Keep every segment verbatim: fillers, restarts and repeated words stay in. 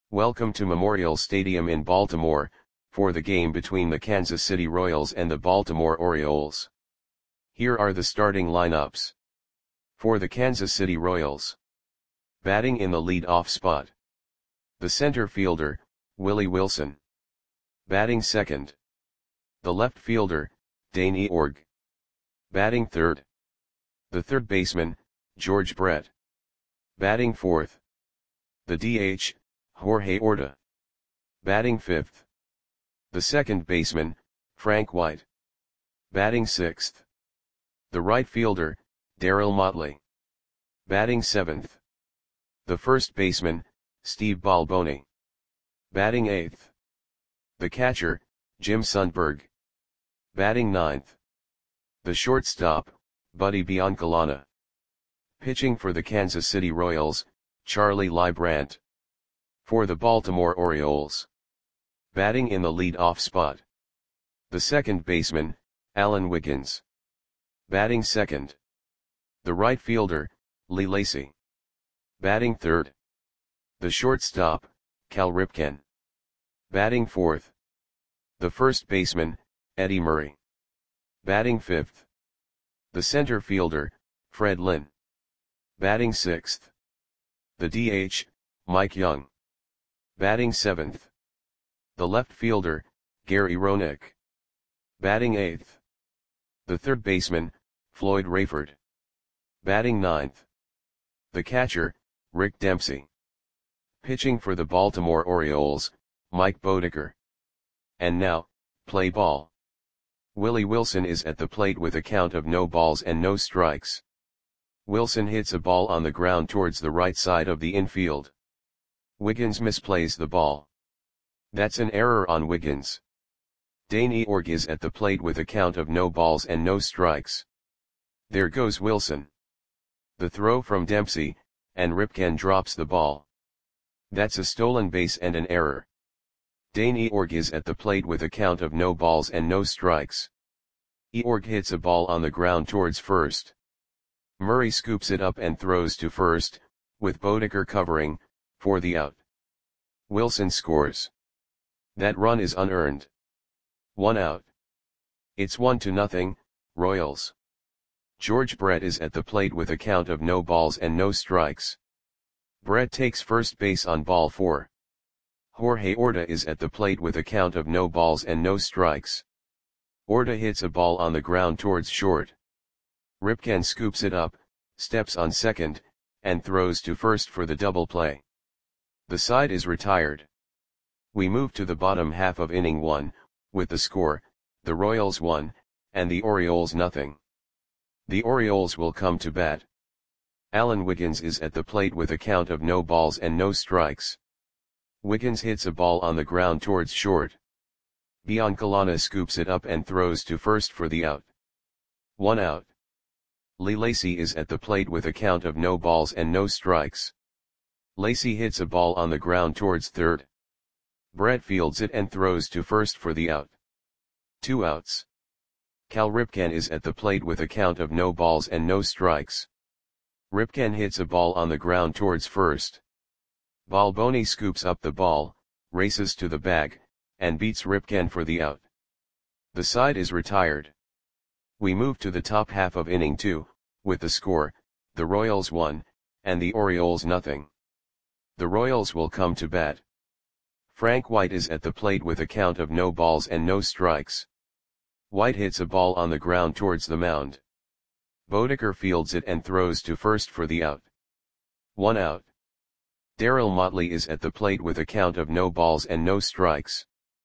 Welcome to Memorial Stadium in Baltimore, for the game between the Kansas City Royals and the Baltimore Orioles. Here are the starting lineups. For the Kansas City Royals. Batting in the lead-off spot. The center fielder, Willie Wilson. Batting second. The left fielder, Dane Eorg. Batting third. The third baseman, George Brett. Batting fourth. The D H, Jorge Orta. Batting fifth. The second baseman, Frank White. Batting sixth. The right fielder, Darryl Motley. Batting seventh. The first baseman, Steve Balboni. Batting eighth. The catcher, Jim Sundberg. Batting ninth. The shortstop, Buddy Biancalana. Pitching for the Kansas City Royals, Charlie Leibrandt. For the Baltimore Orioles. Batting in the lead-off spot. The second baseman, Alan Wiggins. Batting second. The right fielder, Lee Lacy. Batting third. The shortstop, Cal Ripken. Batting fourth. The first baseman, Eddie Murray. Batting fifth. The center fielder, Fred Lynn. Batting sixth. The D H, Mike Young. Batting seventh. The left fielder, Gary Roenick. Batting eighth. The third baseman, Floyd Rayford. Batting ninth. The catcher, Rick Dempsey. Pitching for the Baltimore Orioles, Mike Boddicker. And now, play ball. Willie Wilson is at the plate with a count of no balls and no strikes. Wilson hits a ball on the ground towards the right side of the infield. Wiggins misplays the ball. That's an error on Wiggins. Dane Eorg is at the plate with a count of no balls and no strikes. There goes Wilson. The throw from Dempsey, and Ripken drops the ball. That's a stolen base and an error. Dane Eorg is at the plate with a count of no balls and no strikes. Eorg hits a ball on the ground towards first. Murray scoops it up and throws to first, with Boddicker covering, for the out. Wilson scores. That run is unearned. One out. It's one to nothing, Royals. George Brett is at the plate with a count of no balls and no strikes. Brett takes first base on ball four. Jorge Orta is at the plate with a count of no balls and no strikes. Orta hits a ball on the ground towards short. Ripken scoops it up, steps on second, and throws to first for the double play. The side is retired. We move to the bottom half of inning one, with the score, the Royals one, and the Orioles nothing. The Orioles will come to bat. Alan Wiggins is at the plate with a count of no balls and no strikes. Wiggins hits a ball on the ground towards short. Biancalana scoops it up and throws to first for the out. One out. Lee Lacy is at the plate with a count of no balls and no strikes. Lacy hits a ball on the ground towards third. Brett fields it and throws to first for the out. Two outs. Cal Ripken is at the plate with a count of no balls and no strikes. Ripken hits a ball on the ground towards first. Balboni scoops up the ball, races to the bag, and beats Ripken for the out. The side is retired. We move to the top half of inning two, with the score, the Royals one, and the Orioles nothing. The Royals will come to bat. Frank White is at the plate with a count of no balls and no strikes. White hits a ball on the ground towards the mound. Boddicker fields it and throws to first for the out. One out. Darryl Motley is at the plate with a count of no balls and no strikes.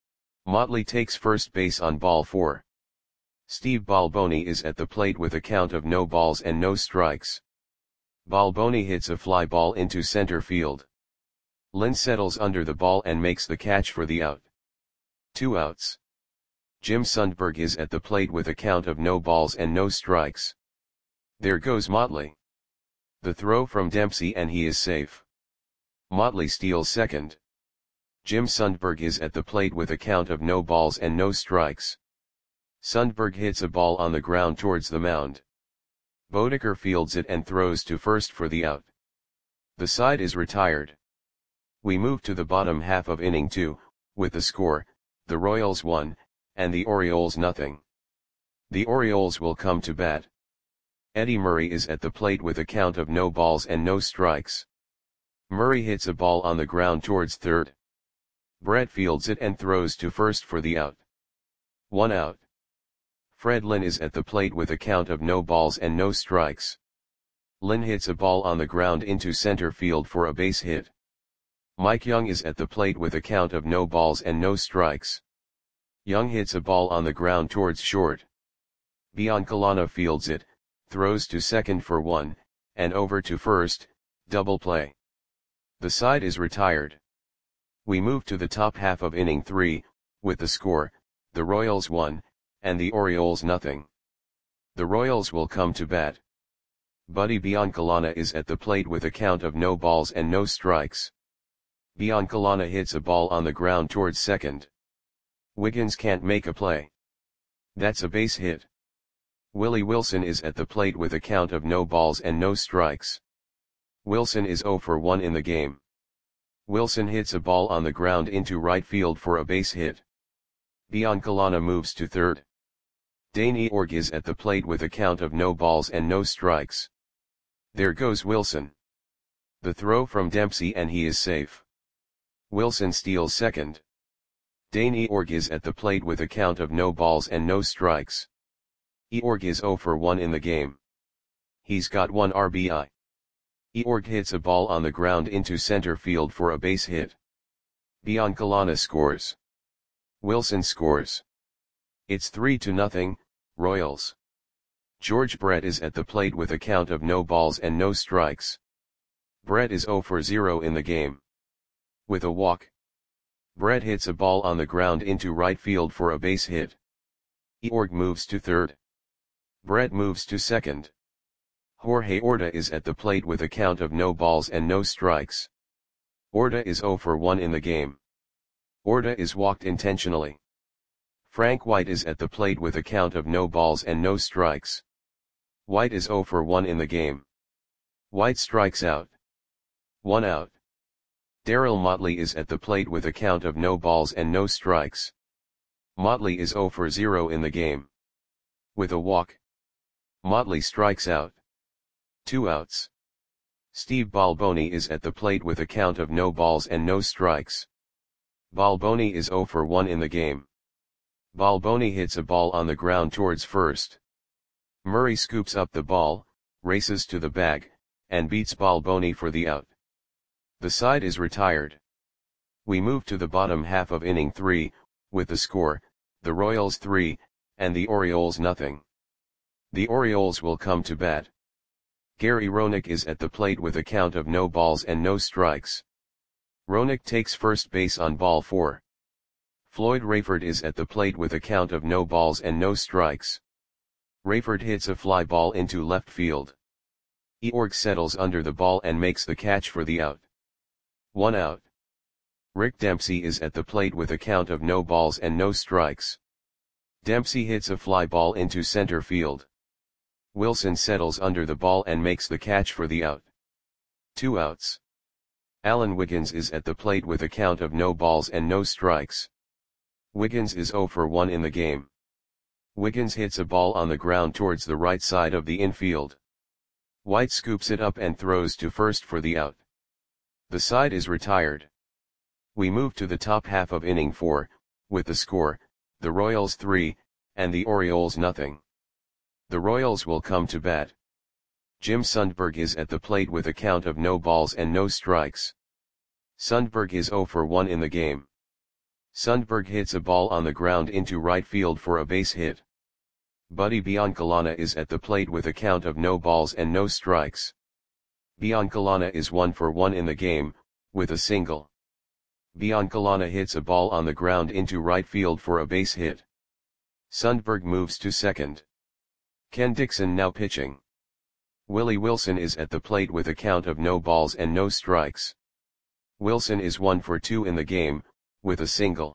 Motley takes first base on ball four. Steve Balboni is at the plate with a count of no balls and no strikes. Balboni hits a fly ball into center field. Lynn settles under the ball and makes the catch for the out. Two outs. Jim Sundberg is at the plate with a count of no balls and no strikes. There goes Motley. The throw from Dempsey and he is safe. Motley steals second. Jim Sundberg is at the plate with a count of no balls and no strikes. Sundberg hits a ball on the ground towards the mound. Boddicker fields it and throws to first for the out. The side is retired. We move to the bottom half of inning two, with the score, the Royals one, and the Orioles nothing. The Orioles will come to bat. Eddie Murray is at the plate with a count of no balls and no strikes. Murray hits a ball on the ground towards third. Brett fields it and throws to first for the out. One out. Fred Lynn is at the plate with a count of no balls and no strikes. Lynn hits a ball on the ground into center field for a base hit. Mike Young is at the plate with a count of no balls and no strikes. Young hits a ball on the ground towards short. Biancalana fields it, throws to second for one, and over to first, double play. The side is retired. We move to the top half of inning three, with the score, the Royals one, and the Orioles nothing. The Royals will come to bat. Buddy Biancalana is at the plate with a count of no balls and no strikes. Biancalana hits a ball on the ground towards second. Wiggins can't make a play. That's a base hit. Willie Wilson is at the plate with a count of no balls and no strikes. Wilson is oh for one in the game. Wilson hits a ball on the ground into right field for a base hit. Biancalana moves to third. Dane Eorg is at the plate with a count of no balls and no strikes. There goes Wilson. The throw from Dempsey and he is safe. Wilson steals second. Dane Eorg is at the plate with a count of no balls and no strikes. Eorg is oh for one in the game. He's got one R B I. Eorg hits a ball on the ground into center field for a base hit. Biancalana scores. Wilson scores. It's three to nothing, Royals. George Brett is at the plate with a count of no balls and no strikes. Brett is oh for zero in the game. With a walk. Brett hits a ball on the ground into right field for a base hit. Eorg moves to third. Brett moves to second. Jorge Orta is at the plate with a count of no balls and no strikes. Orta is oh for one in the game. Orta is walked intentionally. Frank White is at the plate with a count of no balls and no strikes. White is oh for one in the game. White strikes out. One out. Darryl Motley is at the plate with a count of no balls and no strikes. Motley is oh for zero in the game. With a walk. Motley strikes out. Two outs. Steve Balboni is at the plate with a count of no balls and no strikes. Balboni is oh for one in the game. Balboni hits a ball on the ground towards first. Murray scoops up the ball, races to the bag, and beats Balboni for the out. The side is retired. We move to the bottom half of inning three, with the score, the Royals three, and the Orioles nothing. The Orioles will come to bat. Gary Roenick is at the plate with a count of no balls and no strikes. Roenick takes first base on ball four. Floyd Rayford is at the plate with a count of no balls and no strikes. Rayford hits a fly ball into left field. Eorg settles under the ball and makes the catch for the out. One out. Rick Dempsey is at the plate with a count of no balls and no strikes. Dempsey hits a fly ball into center field. Wilson settles under the ball and makes the catch for the out. Two outs. Alan Wiggins is at the plate with a count of no balls and no strikes. Wiggins is oh for one in the game. Wiggins hits a ball on the ground towards the right side of the infield. White scoops it up and throws to first for the out. The side is retired. We move to the top half of inning four, with the score, the Royals three, and the Orioles nothing. The Royals will come to bat. Jim Sundberg is at the plate with a count of no balls and no strikes. Sundberg is oh for one in the game. Sundberg hits a ball on the ground into right field for a base hit. Buddy Biancalana is at the plate with a count of no balls and no strikes. Biancalana is one for one in the game, with a single. Biancalana hits a ball on the ground into right field for a base hit. Sundberg moves to second. Ken Dixon now pitching. Willie Wilson is at the plate with a count of no balls and no strikes. Wilson is one for two in the game, with a single.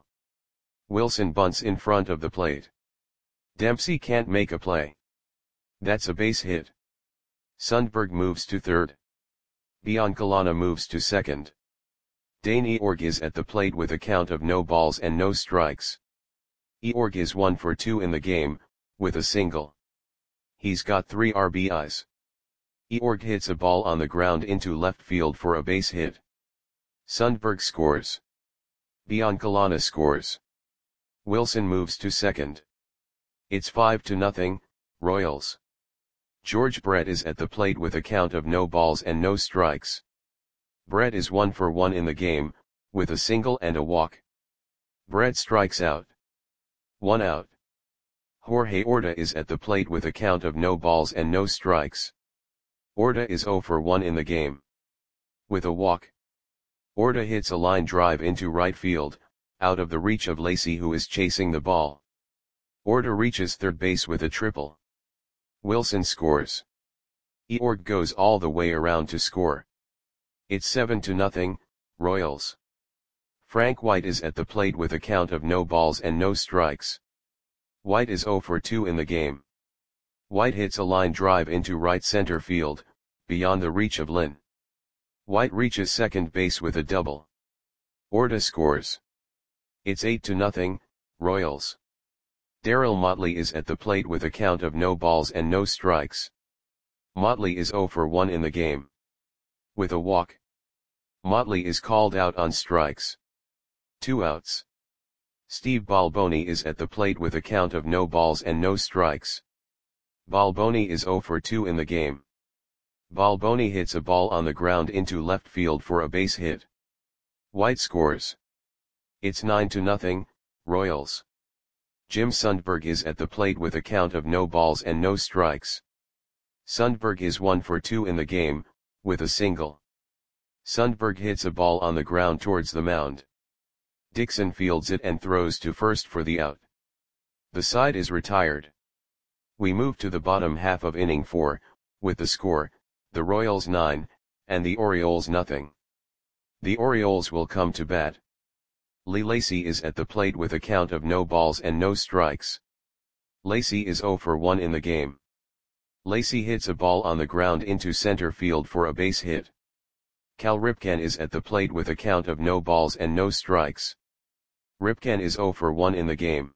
Wilson bunts in front of the plate. Dempsey can't make a play. That's a base hit. Sundberg moves to third. Biancalana moves to second. Dane Eorg is at the plate with a count of no balls and no strikes. Eorg is one for two in the game, with a single. He's got three R B Is. Eorg hits a ball on the ground into left field for a base hit. Sundberg scores. Biancalana scores. Wilson moves to second. It's five to nothing, Royals. George Brett is at the plate with a count of no balls and no strikes. Brett is one for one in the game, with a single and a walk. Brett strikes out. One out. Jorge Orta is at the plate with a count of no balls and no strikes. Orta is zero for one in the game. With a walk. Orta hits a line drive into right field, out of the reach of Lacy, who is chasing the ball. Orta reaches third base with a triple. Wilson scores. Eorg goes all the way around to score. It's seven to nothing, Royals. Frank White is at the plate with a count of no balls and no strikes. White is zero for two in the game. White hits a line drive into right center field, beyond the reach of Lynn. White reaches second base with a double. Orta scores. It's eight to nothing, Royals. Darryl Motley is at the plate with a count of no balls and no strikes. Motley is zero for one in the game. With a walk. Motley is called out on strikes. Two outs. Steve Balboni is at the plate with a count of no balls and no strikes. Balboni is zero for two in the game. Balboni hits a ball on the ground into left field for a base hit. White scores. It's nine to nothing, Royals. Jim Sundberg is at the plate with a count of no balls and no strikes. Sundberg is one for two in the game, with a single. Sundberg hits a ball on the ground towards the mound. Dixon fields it and throws to first for the out. The side is retired. We move to the bottom half of inning four, with the score, the Royals nine, and the Orioles nothing. The Orioles will come to bat. Lee Lacy is at the plate with a count of no balls and no strikes. Lacy is zero for one in the game. Lacy hits a ball on the ground into center field for a base hit. Cal Ripken is at the plate with a count of no balls and no strikes. Ripken is zero for one in the game.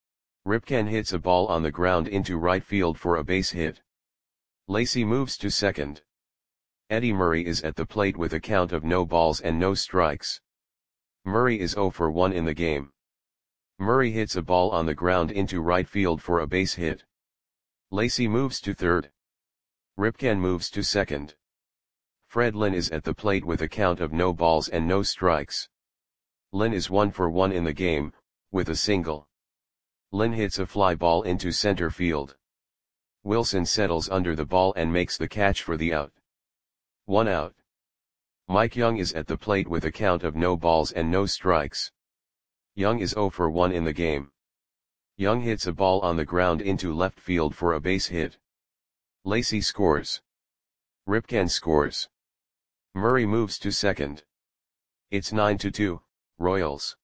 Ripken hits a ball on the ground into right field for a base hit. Lacy moves to second. Eddie Murray is at the plate with a count of no balls and no strikes. Murray is zero for one in the game. Murray hits a ball on the ground into right field for a base hit. Lacy moves to third. Ripken moves to second. Fred Lynn is at the plate with a count of no balls and no strikes. Lynn is one for one in the game, with a single. Lynn hits a fly ball into center field. Wilson settles under the ball and makes the catch for the out. One out. Mike Young is at the plate with a count of no balls and no strikes. Young is zero for one in the game. Young hits a ball on the ground into left field for a base hit. Lacy scores. Ripken scores. Murray moves to second. It's nine to two, Royals.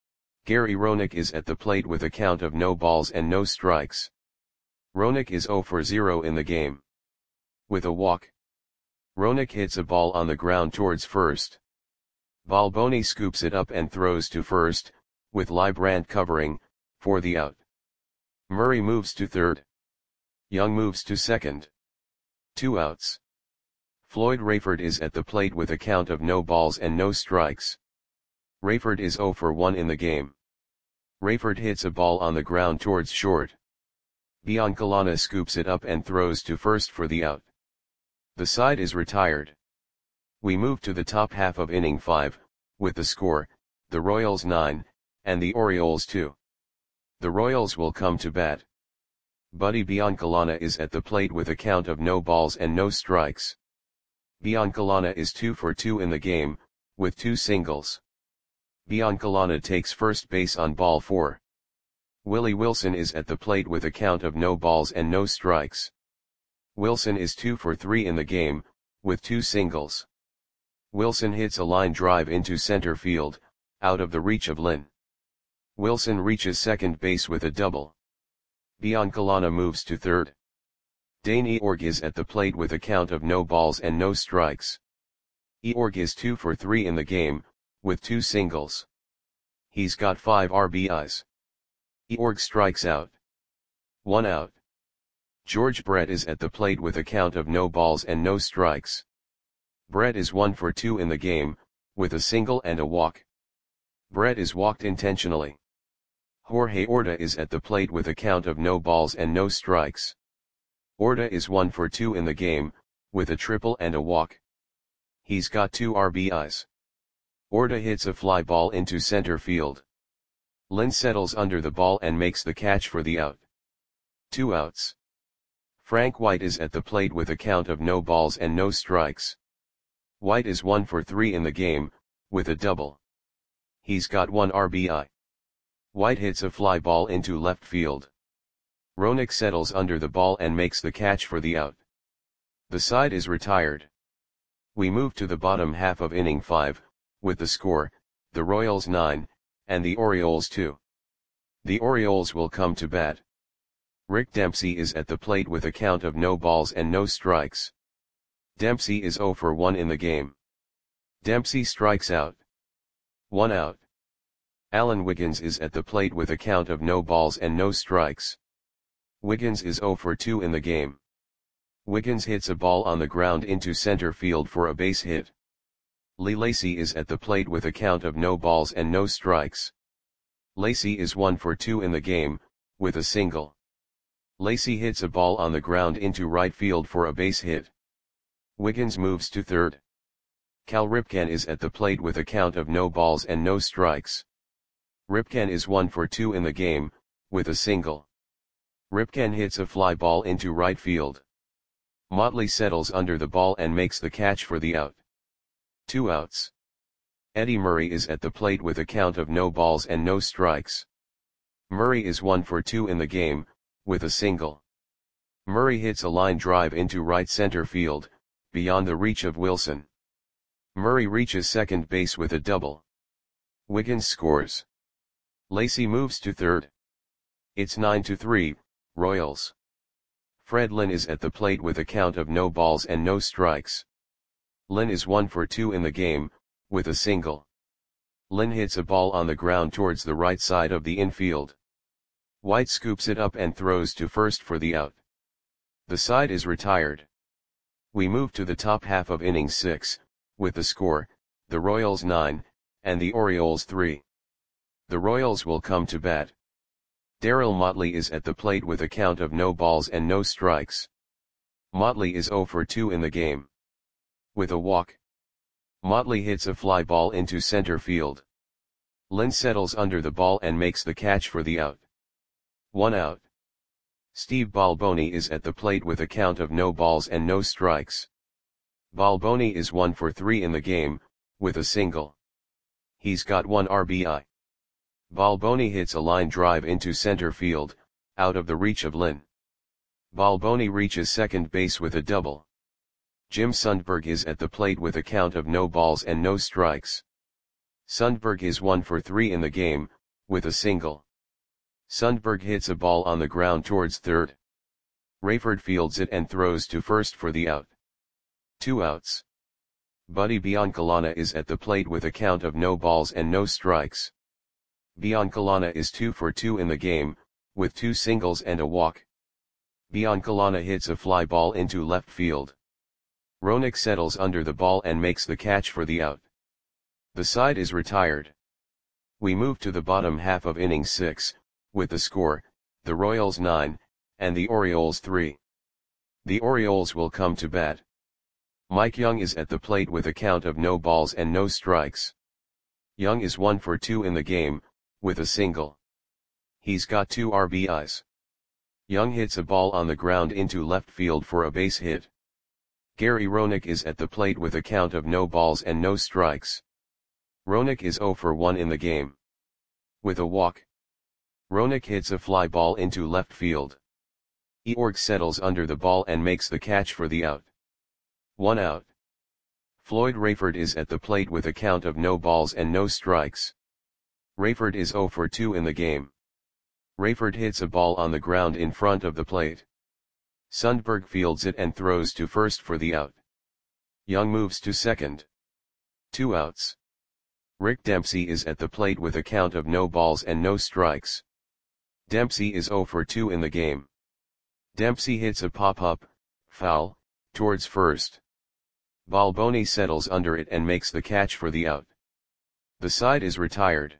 Gary Roenick is at the plate with a count of no balls and no strikes. Roenick is zero for zero in the game. With a walk. Roenick hits a ball on the ground towards first. Balboni scoops it up and throws to first, with Librand covering, for the out. Murray moves to third. Young moves to second. Two outs. Floyd Rayford is at the plate with a count of no balls and no strikes. Rayford is zero for one in the game. Rayford hits a ball on the ground towards short. Biancalana scoops it up and throws to first for the out. The side is retired. We move to the top half of inning five, with the score, the Royals nine, and the Orioles two. The Royals will come to bat. Buddy Biancalana is at the plate with a count of no balls and no strikes. Biancalana is two for two in the game, with two singles. Biancalana takes first base on ball four. Willie Wilson is at the plate with a count of no balls and no strikes. Wilson is two for three in the game, with two singles. Wilson hits a line drive into center field, out of the reach of Lynn. Wilson reaches second base with a double. Biancalana moves to third. Dane Eorg is at the plate with a count of no balls and no strikes. Eorg is two for three in the game, with two singles. He's got five R B Is. Georg strikes out. One out. George Brett is at the plate with a count of no balls and no strikes. Brett is one for two in the game, with a single and a walk. Brett is walked intentionally. Jorge Orta is at the plate with a count of no balls and no strikes. Orta is one for two in the game, with a triple and a walk. He's got two R B Is. Orta hits a fly ball into center field. Lynn settles under the ball and makes the catch for the out. Two outs. Frank White is at the plate with a count of no balls and no strikes. White is one for three in the game, with a double. He's got one R B I. White hits a fly ball into left field. Roenick settles under the ball and makes the catch for the out. The side is retired. We move to the bottom half of inning five, with the score, the Royals nine, and the Orioles two. The Orioles will come to bat. Rick Dempsey is at the plate with a count of no balls and no strikes. Dempsey is zero for one in the game. Dempsey strikes out. One out. Alan Wiggins is at the plate with a count of no balls and no strikes. Wiggins is zero for two in the game. Wiggins hits a ball on the ground into center field for a base hit. Lee Lacy is at the plate with a count of no balls and no strikes. Lacy is one for two in the game, with a single. Lacy hits a ball on the ground into right field for a base hit. Wiggins moves to third. Cal Ripken is at the plate with a count of no balls and no strikes. Ripken is one for two in the game, with a single. Ripken hits a fly ball into right field. Motley settles under the ball and makes the catch for the out. Two outs. Eddie Murray is at the plate with a count of no balls and no strikes. Murray is one for two in the game, with a single. Murray hits a line drive into right center field, beyond the reach of Wilson. Murray reaches second base with a double. Wiggins scores. Lacy moves to third. It's nine to three, Royals. Fred Lynn is at the plate with a count of no balls and no strikes. Lynn is one for two in the game, with a single. Lynn hits a ball on the ground towards the right side of the infield. White scoops it up and throws to first for the out. The side is retired. We move to the top half of inning six, with the score, the Royals nine, and the Orioles three. The Royals will come to bat. Darryl Motley is at the plate with a count of no balls and no strikes. Motley is zero for two in the game. With a walk. Motley hits a fly ball into center field. Lynn settles under the ball and makes the catch for the out. One out. Steve Balboni is at the plate with a count of no balls and no strikes. Balboni is one for three in the game, with a single. He's got one R B I. Balboni hits a line drive into center field, out of the reach of Lynn. Balboni reaches second base with a double. Jim Sundberg is at the plate with a count of no balls and no strikes. Sundberg is one for three in the game, with a single. Sundberg hits a ball on the ground towards third. Rayford fields it and throws to first for the out. Two outs. Buddy Biancalana is at the plate with a count of no balls and no strikes. Biancalana is two for two in the game, with two singles and a walk. Biancalana hits a fly ball into left field. Roenick settles under the ball and makes the catch for the out. The side is retired. We move to the bottom half of inning six, with the score, the Royals nine, and the Orioles three. The Orioles will come to bat. Mike Young is at the plate with a count of no balls and no strikes. Young is one for two in the game, with a single. He's got two R B Is. Young hits a ball on the ground into left field for a base hit. Gary Roenick is at the plate with a count of no balls and no strikes. Roenick is zero for one in the game. With a walk. Roenick hits a fly ball into left field. Georg settles under the ball and makes the catch for the out. One out. Floyd Rayford is at the plate with a count of no balls and no strikes. Rayford is zero for two in the game. Rayford hits a ball on the ground in front of the plate. Sundberg fields it and throws to first for the out. Young moves to second. Two outs. Rick Dempsey is at the plate with a count of no balls and no strikes. Dempsey is zero for two in the game. Dempsey hits a pop-up, foul, towards first. Balboni settles under it and makes the catch for the out. The side is retired.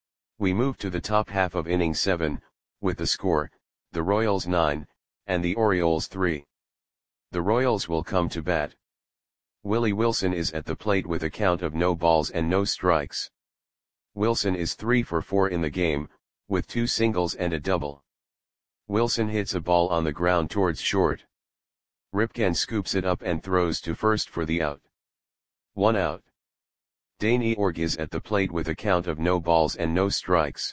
We move to the top half of inning seven, with the score, the Royals nine, and the Orioles three. The Royals will come to bat. Willie Wilson is at the plate with a count of no balls and no strikes. Wilson is three for four in the game, with two singles and a double. Wilson hits a ball on the ground towards short. Ripken scoops it up and throws to first for the out. One out. Dane Eorg is at the plate with a count of no balls and no strikes.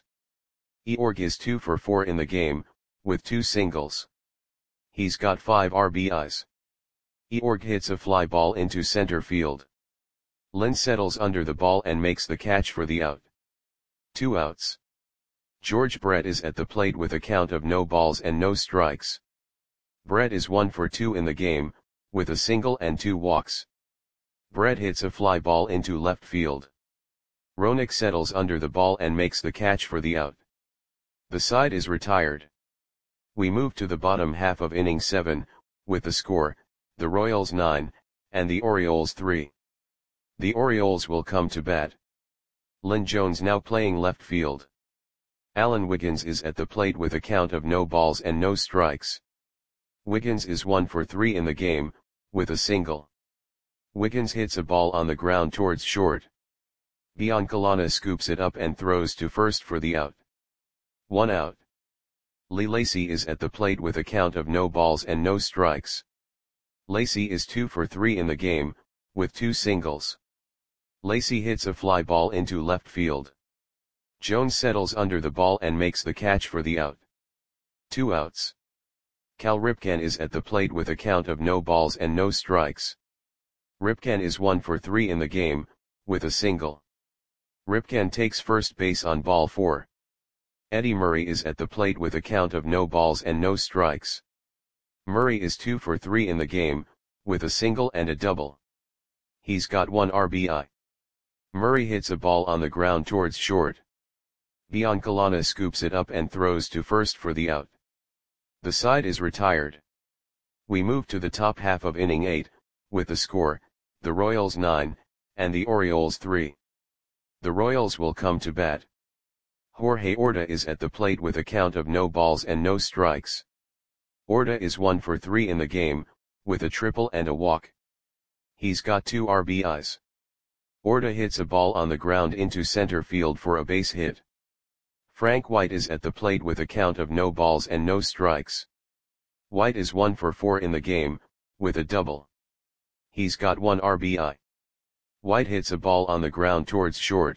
Eorg is two for four in the game, with two singles. He's got five R B Is. Eorg hits a fly ball into center field. Lynn settles under the ball and makes the catch for the out. Two outs. George Brett is at the plate with a count of no balls and no strikes. Brett is one for two in the game, with a single and two walks. Brett hits a fly ball into left field. Roenick settles under the ball and makes the catch for the out. The side is retired. We move to the bottom half of inning seven, with the score, the Royals nine, and the Orioles three. The Orioles will come to bat. Lynn Jones now playing left field. Alan Wiggins is at the plate with a count of no balls and no strikes. Wiggins is one for three in the game, with a single. Wiggins hits a ball on the ground towards short. Biancalana scoops it up and throws to first for the out. One out. Lee Lacy is at the plate with a count of no balls and no strikes. Lacy is two for three in the game, with two singles. Lacy hits a fly ball into left field. Jones settles under the ball and makes the catch for the out. Two outs. Cal Ripken is at the plate with a count of no balls and no strikes. Ripken is one for three in the game, with a single. Ripken takes first base on ball four. Eddie Murray is at the plate with a count of no balls and no strikes. Murray is two for three in the game, with a single and a double. He's got one R B I. Murray hits a ball on the ground towards short. Biancalana scoops it up and throws to first for the out. The side is retired. We move to the top half of inning eight, with the score, the Royals nine, and the Orioles three. The Royals will come to bat. Jorge Orta is at the plate with a count of no balls and no strikes. Orta is one for three in the game, with a triple and a walk. He's got two R B Is. Orta hits a ball on the ground into center field for a base hit. Frank White is at the plate with a count of no balls and no strikes. White is one for four in the game, with a double. He's got one R B I. White hits a ball on the ground towards short.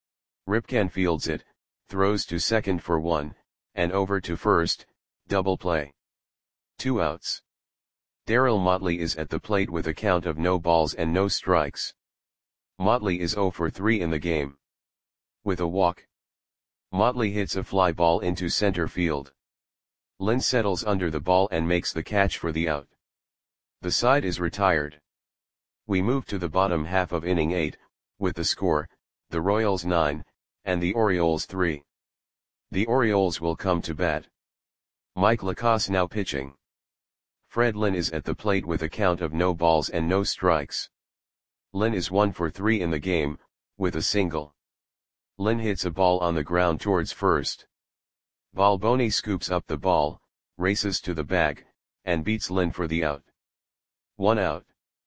Ripken fields it, throws to second for one, and over to first, double play. Two outs. Darryl Motley is at the plate with a count of no balls and no strikes. Motley is zero for three in the game. With a walk. Motley hits a fly ball into center field. Lynn settles under the ball and makes the catch for the out. The side is retired. We move to the bottom half of inning eight, with the score, the Royals nine, and the Orioles three. The Orioles will come to bat. Mike Lacasse now pitching. Fred Lynn is at the plate with a count of no balls and no strikes. Lynn is one for three in the game, with a single. Lynn hits a ball on the ground towards first. Balboni scoops up the ball, races to the bag, and beats Lynn for the out. One out.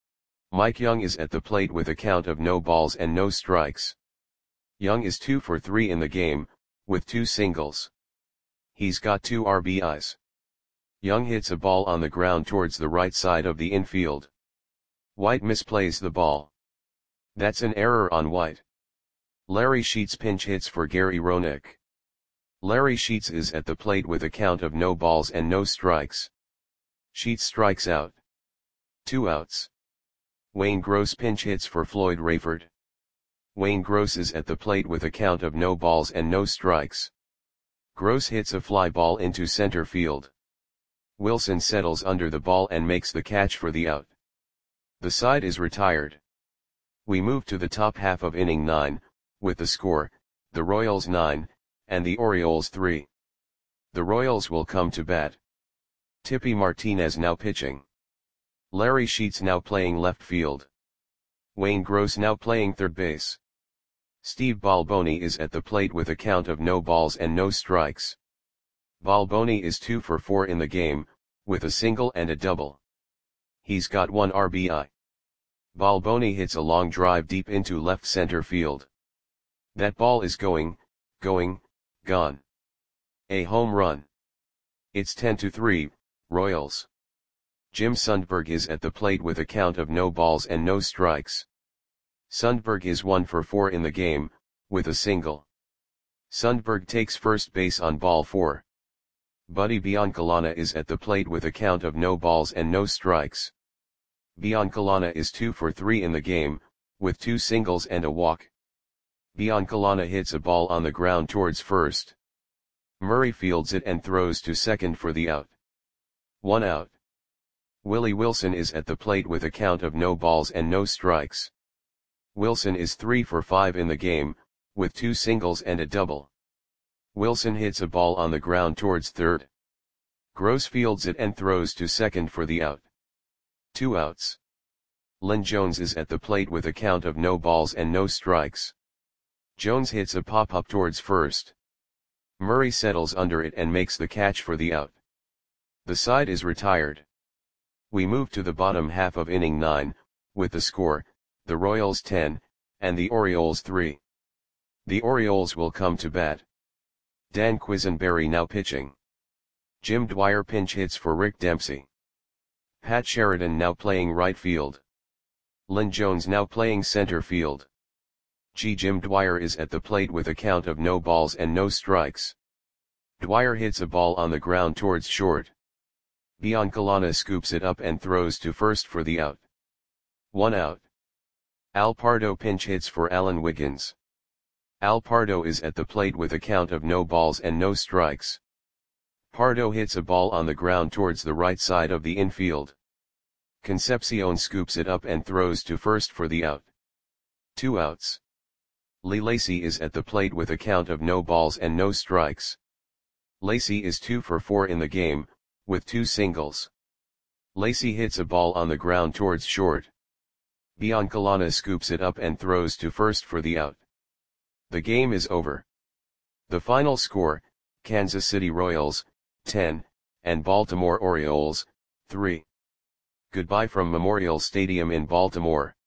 Mike Young is at the plate with a count of no balls and no strikes. Young is two for three in the game, with two singles. He's got two R B Is. Young hits a ball on the ground towards the right side of the infield. White misplays the ball. That's an error on White. Larry Sheets pinch hits for Gary Roenick. Larry Sheets is at the plate with a count of no balls and no strikes. Sheets strikes out. Two outs. Wayne Gross pinch hits for Floyd Rayford. Wayne Gross is at the plate with a count of no balls and no strikes. Gross hits a fly ball into center field. Wilson settles under the ball and makes the catch for the out. The side is retired. We move to the top half of inning nine, with the score, the Royals nine, and the Orioles three. The Royals will come to bat. Tippy Martinez now pitching. Larry Sheets now playing left field. Wayne Gross now playing third base. Steve Balboni is at the plate with a count of no balls and no strikes. Balboni is two for four in the game, with a single and a double. He's got one R B I. Balboni hits a long drive deep into left center field. That ball is going, going, gone. A home run. It's ten to three, Royals. Jim Sundberg is at the plate with a count of no balls and no strikes. Sundberg is one for four in the game, with a single. Sundberg takes first base on ball four. Buddy Biancalana is at the plate with a count of no balls and no strikes. Biancalana is two for three in the game, with two singles and a walk. Biancalana hits a ball on the ground towards first. Murray fields it and throws to second for the out. One out. Willie Wilson is at the plate with a count of no balls and no strikes. Wilson is three for five in the game, with two singles and a double. Wilson hits a ball on the ground towards third. Gross fields it and throws to second for the out. Two outs. Lynn Jones is at the plate with a count of no balls and no strikes. Jones hits a pop-up towards first. Murray settles under it and makes the catch for the out. The side is retired. We move to the bottom half of inning nine, with the score, the Royals ten, and the Orioles three. The Orioles will come to bat. Dan Quisenberry now pitching. Jim Dwyer pinch hits for Rick Dempsey. Pat Sheridan now playing right field. Lynn Jones now playing center field. G. Jim Dwyer is at the plate with a count of no balls and no strikes. Dwyer hits a ball on the ground towards short. Biancalana scoops it up and throws to first for the out. One out. Al Pardo pinch hits for Alan Wiggins. Al Pardo is at the plate with a count of no balls and no strikes. Pardo hits a ball on the ground towards the right side of the infield. Concepcion scoops it up and throws to first for the out. Two outs. Lee Lacy is at the plate with a count of no balls and no strikes. Lacy is two for four in the game, with two singles. Lacy hits a ball on the ground towards short. Biancalana scoops it up and throws to first for the out. The game is over. The final score, Kansas City Royals, ten, and Baltimore Orioles, three. Goodbye from Memorial Stadium in Baltimore.